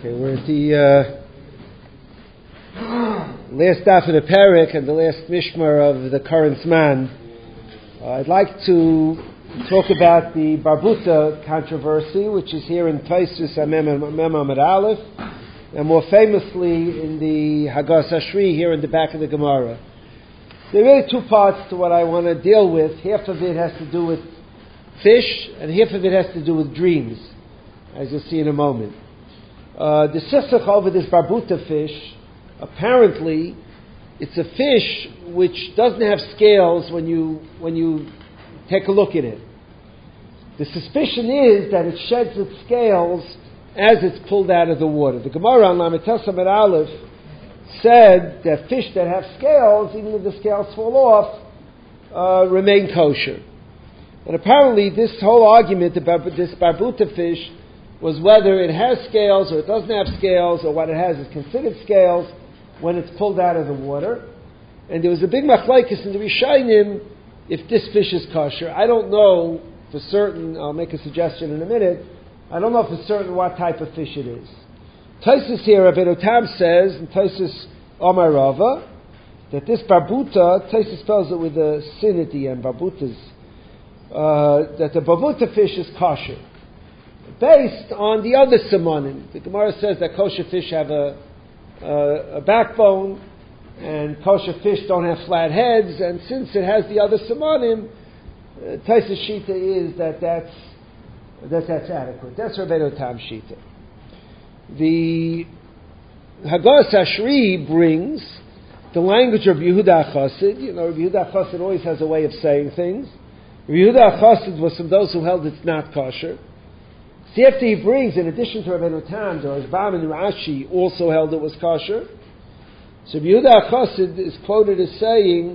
Okay, we're at the last daf of the parak and the last mishmar of the current Zman. I'd like to talk about the Barbuta controversy, which is here in Taisus Mem Amud Aleph, and more famously in the Hagas Ashri here in the back of the Gemara. There are really two parts to what I want to deal with. Half of it has to do with fish, and half of it has to do with dreams, as you'll see in a moment. The sifsach over this barbuta fish, apparently, it's a fish which doesn't have scales when you take a look at it. The suspicion is that it sheds its scales as it's pulled out of the water. The Gemara on Lamed Amud Aleph said that fish that have scales, even if the scales fall off, remain kosher. And apparently this whole argument about this barbuta fish was whether it has scales or it doesn't have scales, or what it has is considered scales when it's pulled out of the water. And there was a big machlokes in the Rishonim if this fish is kosher. I don't know for certain, I'll make a suggestion in a minute, I don't know for certain what type of fish it is. Taisus here, Rabbeinu Tam says, in Taisus Omar Rava, that this barbuta, Taisus spells it with a sin at the end, barbutas, that the barbuta fish is kosher, based on the other simonim. The Gemara says that kosher fish have a backbone, and kosher fish don't have flat heads, and since it has the other simonim, Taisus Shita is that's adequate. That's Rabbeinu Tam Shita. The Hagas Ashri brings the language of Yehuda Chassid. You know, Yehuda Chassid always has a way of saying things. Yehuda Chassid was from those who held it's not kosher. See, after he brings, in addition to Rabbeinu Tam, the Rashbam and Rashi also held it was kosher. So Yehuda Chassid is quoted as saying,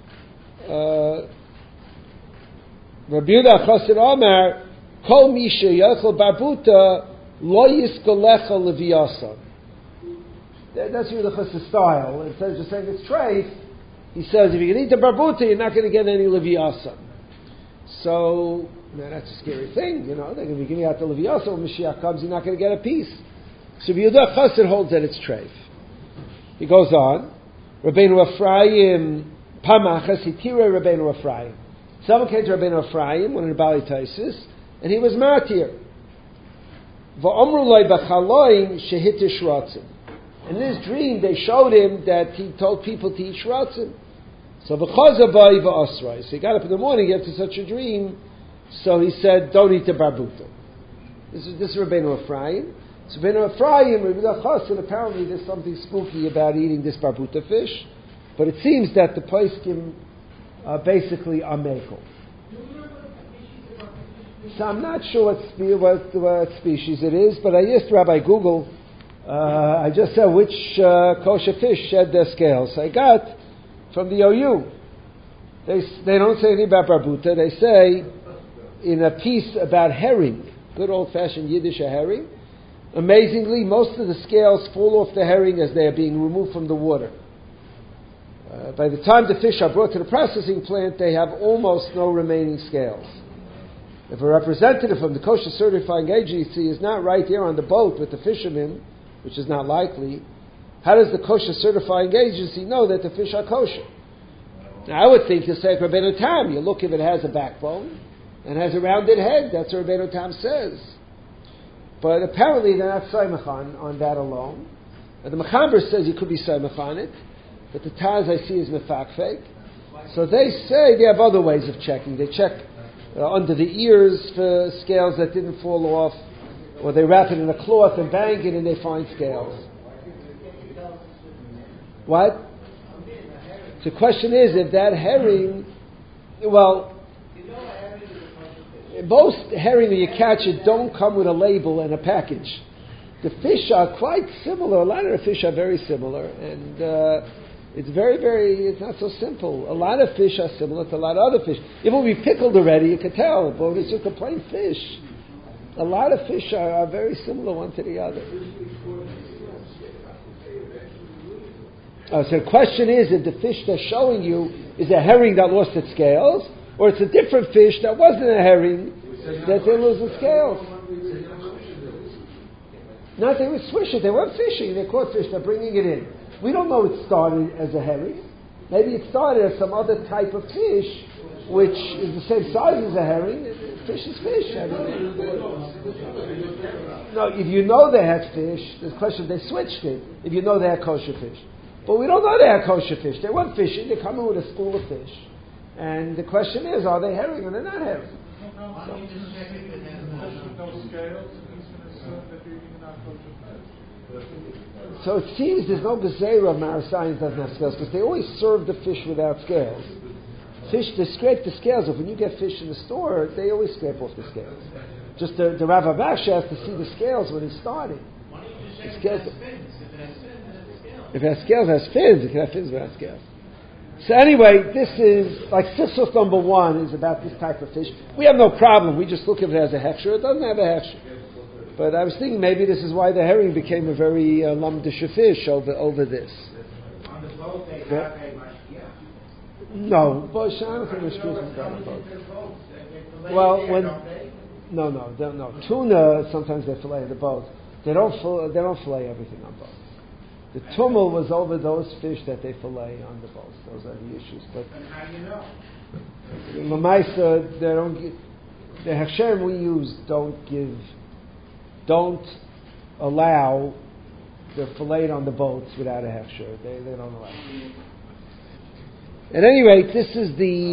Rabbi Yehuda Chassid Omar, Kol Misha Yachol Barbuta Lo Yiskolecha Leviyasan. That's Yehuda Chassid's style. Instead of just saying it's treif, he says if you can eat the barbuta, you're not going to get any Leviyasan. So, now that's a scary thing, you know. They're going to be giving out the Leviyasan when Mashiach comes, you're not going to get a piece. So Yehuda Chassid holds that it's treif. He goes on, Rabbeinu Ephraim, Pamachas, Hitira Rabbeinu Ephraim. Someone came to Rabbeinu Ephraim, one of the Bali Taisis, and he was martyr. V'omru loy b'chaloim shehitish ratzim. And in his dream, they showed him that he told people to eat shratzim. So v'chazabai v'asrai. So he got up in the morning after such a dream, so he said, don't eat the barbuta. This is Rabbeinu Ephraim. So Rabbeinu Ephraim, Rabbeinu Chassid, apparently there's something spooky about eating this barbuta fish, but it seems that the poskim basically are mekel. So I'm not sure what species it is, but I asked Rabbi Google, I just said which kosher fish shed their scales. I got from the OU. They don't say anything about barbuta. They say in a piece about herring, good old-fashioned Yiddish herring, amazingly, most of the scales fall off the herring as they are being removed from the water. By the time the fish are brought to the processing plant, they have almost no remaining scales. If a representative from the kosher certifying agency is not right there on the boat with the fishermen, which is not likely, how does the kosher certifying agency know that the fish are kosher? Now, I would think you say Rabbeinu Tam. You look if it has a backbone and has a rounded head. That's what Rabbeinu Tam says. But apparently they're not saimach on that alone. And the Mechaber says you could be saimach on it, but the Taz I see is mefakfek. So they say they have other ways of checking. They check under the ears for scales that didn't fall off, or they wrap it in a cloth and bang it and they find scales. What? The question is if that herring, well, most herring when you catch it don't come with a label and a package. The fish are quite similar. A lot of the fish are very similar, and it's it's not so simple. A lot of fish are similar to a lot of other fish. If it would be pickled already, you could tell, but it's just a plain fish. A lot of fish are very similar one to the other. So the question is, if the fish they're showing you is a herring that lost its scales, or it's a different fish that wasn't a herring that they lose its scales. Not they would swish it. They weren't fishing. They caught fish. They're bringing it in. We don't know it started as a herring. Maybe it started as some other type of fish, which is the same size as a herring. Fish is fish. No, if you know they had fish, the question they switched it. If you know they had kosher fish, but we don't know they had kosher fish. They weren't fishing. They come in with a school of fish, and the question is, are they herring or they're not herring? So it seems there's no gezerah Marasayim doesn't have scales because they always serve the fish without scales. Fish, they scrape the scales off. When you get fish in the store, they always scrape off the scales. Just the Rav Abasha has to see the scales when he's starting. The scales, if it has scales, it has fins. It can have fins without scales. So anyway, this is, like Sifsuf number 1 is about this type of fish. We have no problem. We just look at it as a hechsher. It doesn't have a hechsher. But I was thinking maybe this is why the herring became a very lamdisha fish over this. On the boat, they have a mashgiach. No, but I don't think mashgiach is on the boat. Well, no. Tuna sometimes they fillet the boat. They don't fillet everything on boat. The tumul was over those fish that they fillet on the boats. Those are the issues. But and how do you know? Lamaisa, they don't give, the hechsherim we use don't allow the fillet on the boats without a hechsher. They don't allow it. At any rate, this is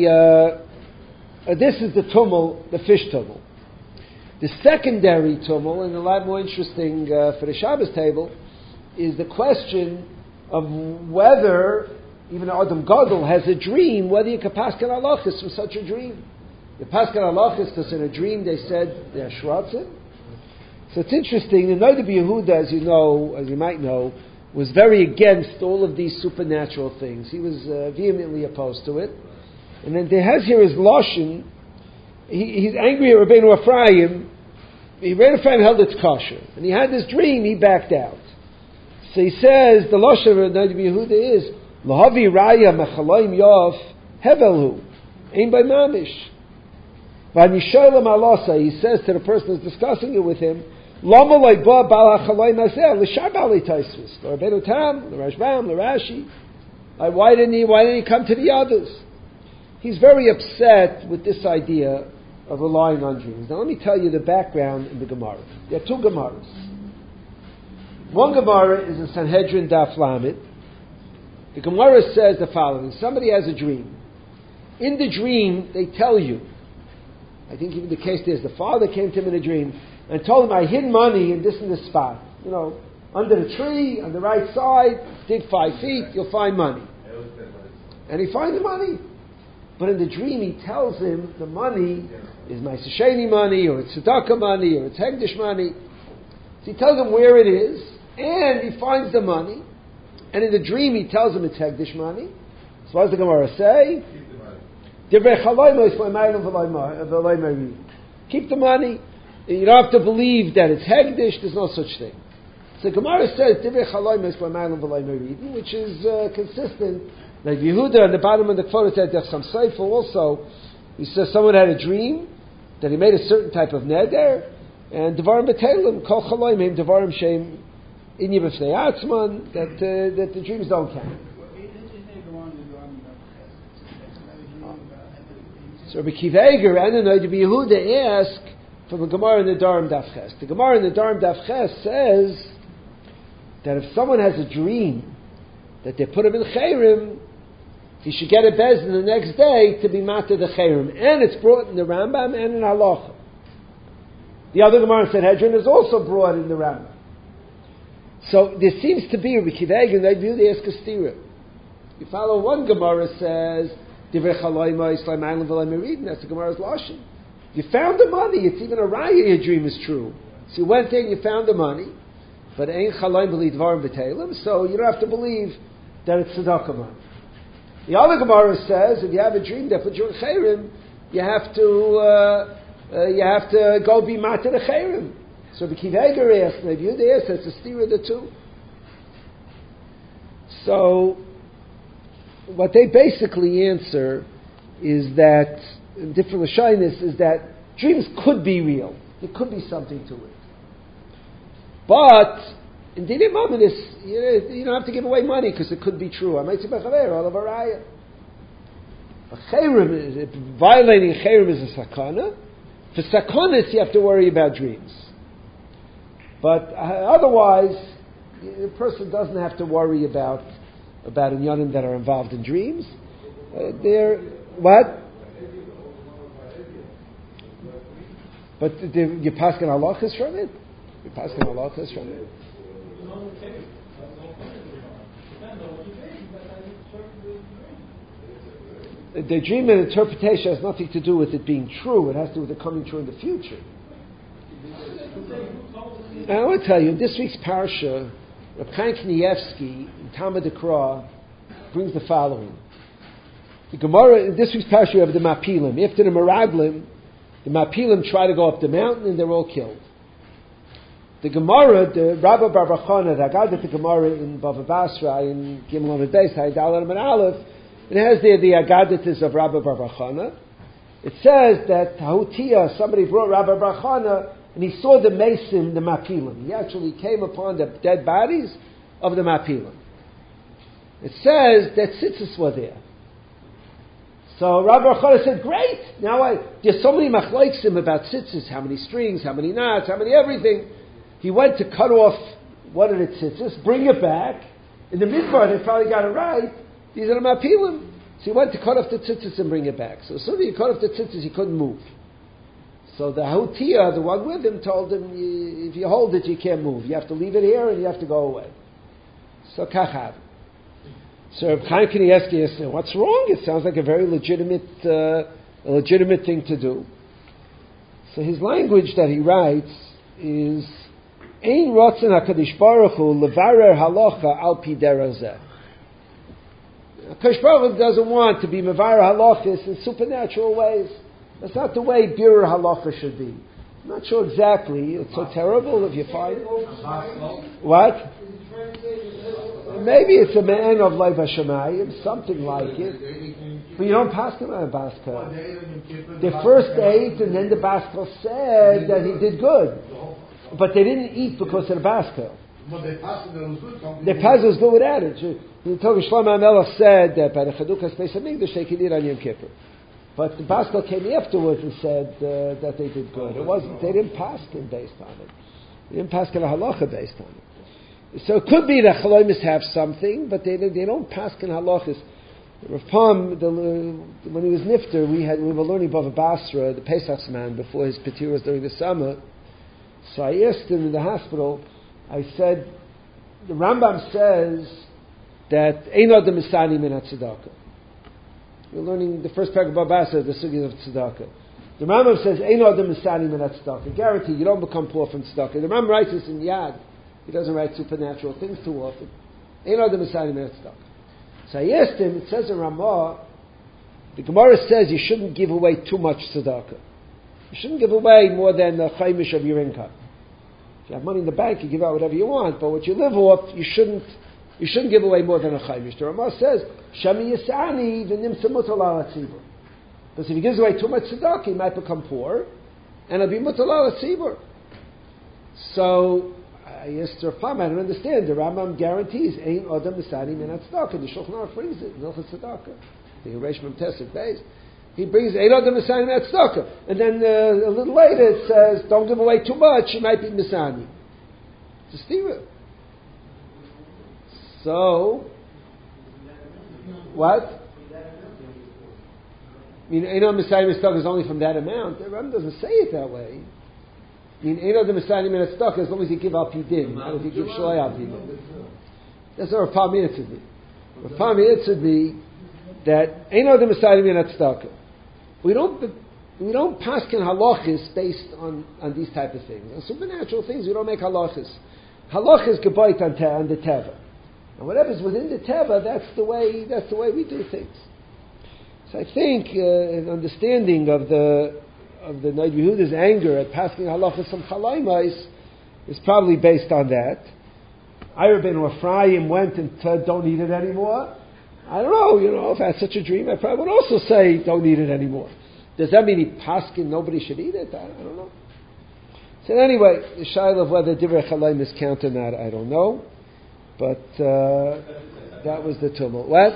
the tumul, the fish tumul. The secondary tumul, and a lot more interesting for the Shabbos table, is the question of whether even Adam Gadol has a dream, whether you can paskin halachas from such a dream. You paskin halachas because in a dream they said they're shratzim. So it's interesting. The Noda B'Yehuda, as you might know, was very against all of these supernatural things. He was vehemently opposed to it. And then there has here his lashon. He's angry at Rabbeinu Ephraim. Rabbeinu Ephraim held it's kosher, and he had this dream. He backed out. So he says the lashon of Noda B'Yehuda is lahavi raya mechaloim yof hevelhu ein by mamish. V'anishoylam alasa. He says to the person who's discussing it with him, lama loy ba bal hachaloim hazeh l'shar bali taisvis l'Rabbeinu Tam l'Rashbam l'Rashi. Why didn't he come to the others? He's very upset with this idea of relying on dreams. Now let me tell you the background in the Gemara. There are two Gemaras. One Gemara is in Sanhedrin Daf Lamed. The Gemara says the following: somebody has a dream. In the dream, they tell you. I think even the case is the father came to him in a dream and told him, "I hid money in this spot. Under the tree on the right side. Dig 5 feet, you'll find money." And he finds the money. But in the dream, he tells him the money is Ma'aser Sheni money, or it's tzedakah money, or it's hegdish money. So he tells him where it is, and he finds the money. And in the dream, he tells him it's hegdish money. So what does the Gemara say? Keep the money. You don't have to believe that it's hegdish. There's no such thing. So Gemara says, which is consistent. Like Yehuda on the bottom of the quote said, there's some seifel also. He says someone had a dream that he made a certain type of neder, and devarim betelim kol chaloim him devarim shem inyi b'fnei atzman, that the dreams don't count. So Rabbi Akiva Eiger and the Noda B'Yehuda ask from the Gemara in the Darim Daf Ches. The Gemara in the Darim Daf Ches says that if someone has a dream that they put him in chayrim, he should get a bezin the next day to be matter the chayrim. And it's brought in the Rambam and in Halacha. The other Gemara in Sanhedrin is also brought in the Rambam. So there seems to be Rabbi Akiva Eiger and the Noda B'Yehuda ask a stira. You follow one Gemara says, Divrei chaloima Yisrael ma'alim v'lo meridin. That's the Gemara's lashon. You found the money. It's even a raya your dream is true. So you went there and you found the money, but ain't chaloim b'li dvarim v'teilim, so you don't have to believe that it's tzedakah money. The other Gemara says if you have a dream that puts you in chayrim, you have to go be matir the chayrim. So the Akiva Eiger asked, and if you asked, it's a steer of the two. So what they basically answer is that, in different lashonos, is that dreams could be real. There could be something to it. But in Dinei Mamonis, you don't have to give away money because it could be true. I might say all of a raya. Violating Chayrim is a sakana. For sakonis, you have to worry about dreams. But otherwise, a person doesn't have to worry about inyanim that are involved in dreams. What? But you paskin halachas from it? You paskin halachas from it? The dream and interpretation has nothing to do with it being true. It has to do with it coming true in the future. And I want to tell you, in this week's parsha, Reb Chaim Kanievsky in Talmud Dekra brings the following. The Gemara, in this week's parsha, you have the Mapilim. After the Meraglim, the Mapilim try to go up the mountain and they're all killed. The Gemara, the Rabba Bar Bachana, the Agadat the Gemara in Bava Basra, in Gimel Amud Beis, Haydalah and Aleph, it has there the Agadatis of Rabba Bar Bachana. It says that Tahutia, somebody brought Rabba Bar Bachana, and he saw the mason, the Mapilim. He actually came upon the dead bodies of the Mapilim. It says that tzitzis were there. So Rabbi Achara said, great! Now there's so many machloksim about tzitzis, how many strings, how many knots, how many everything. He went to cut off one of the tzitzis, bring it back. In the midbar, they probably got it right. These are the Mapilim. So he went to cut off the tzitzis and bring it back. So as soon as he cut off the tzitzis, he couldn't move. So the Houtia, the one with him, told him, if you hold it, you can't move. You have to leave it here and you have to go away. So Kachav. So Reb Chaim Kanievsky said, what's wrong? It sounds like a very legitimate thing to do. So his language that he writes is, Ein rotzen HaKadosh Baruch Hu levarer halacha al pi derech zeh. HaKadosh Baruch Hu doesn't want to be mevarer halachas in supernatural ways. That's not the way birur halacha should be. I'm not sure exactly. It's so terrible if you find what? Maybe it's a man of Leiv Hashemayim, something like it. But you don't pass him on a Baskel. The first ate, and then the Baskel said that he did good. But they didn't eat because of the Baskel. The passed was good without it. The Torah Shlomo HaMelech said that by the Chadukas Beis HaMikdash they could eat on Yom Kippur. But the Baskel came afterwards and said that they did good. It wasn't. They didn't pass him based on it. They didn't pass him a halacha based on it. So it could be that chalomis have something, but they don't pass in halachas. Rav Pam, when he was nifter, we were learning Bava Basra, the Pesach's man, before his petiras during the summer. So I asked him in the hospital. I said, the Rambam says that ein adam misani min tzedakah. We're learning the first paragraph of Bava Basra, the sugya of tzedakah. The Rambam says ein adam misani min tzedakah. Guarantee you don't become poor from tzedakah. The Rambam writes this in Yad. He doesn't write supernatural things too often. Ein adam misani min tzedakah. So I asked him, it says in Ramah, the Gemara says you shouldn't give away too much tzedakah. You shouldn't give away more than the chaimish of your income. If you have money in the bank, you give out whatever you want, but what you live off, you shouldn't give away more than a chaimish. The Ramah says, Shami Yisani v'nimsa mutal ala tzibur. Because if he gives away too much tzedakah, he might become poor, and it'll be mutal ala tzibur. So, I asked Rav Pam, I don't understand. The Rambam guarantees, Ein Adam Misani Min HaTzedakah. The Shulchan Aruch brings it, Hilchos Tzedakah. The Reish Mem Tesek Beis. He brings Ein Adam Misani Min HaTzedakah. And then a little later it says, don't give away too much, you might be Misani. It's a stira. So, what? I mean, Ein Adam Misani Min HaTzedakah is only from that amount. The Rambam doesn't say it that way. I mean, Ein Adam Misani Min HaTzedakah as long as you give al pidin, not if you give shloi al pidin. That's what Rav Pam answered me. Rav Pam answered me that Ein Adam Misani Min HaTzedakah. We don't paskin halachis based on these type of things. On supernatural things, we don't make halachis. Halachis gebayt on the teva, and whatever's within the teva, that's the way we do things. So I think an understanding of the Noid Yehuda's anger at passing halachas from chalaimais is probably based on that. Ira ben Ephraim went and said, "Don't eat it anymore." I don't know. If I had such a dream, I probably would also say, "Don't eat it anymore." Does that mean he paskin nobody should eat it? I don't know. So anyway, the shaila of whether Divrei Chalayim is counted or not, I don't know. But that was the tumult. What?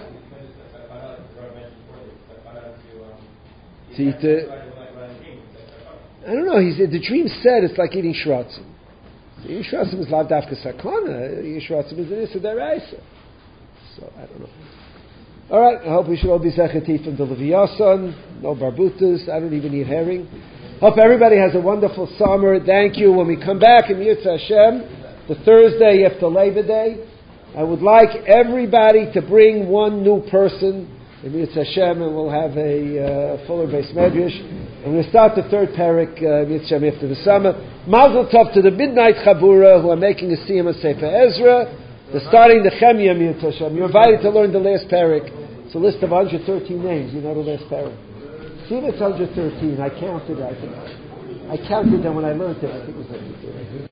I don't know. The dream said it's like eating shratzim. Eating shratzim is lav dafka sakana. Eating shratzim is an issa deraisa. So I don't know. All right. I hope we should all be zechetif from the Leviyasan. No barbutas. I don't even eat herring. Hope everybody has a wonderful summer. Thank you. When we come back in Yitzhak Hashem, the Thursday after Labor Day, I would like everybody to bring one new person in Yitzhak Hashem, and we'll have a fuller base medrash. And we'll start the third parak Yitzhak Hashem after the summer. Mazel tov to the Midnight Chabura who are making a siyum of Sefer Ezra. They're starting the Chemia Yitzhak Hashem. You're invited to learn the last parak. It's a list of 113 names. You know the last parak. See if it's 113. I counted. I counted them when I learned it. I think it was 113.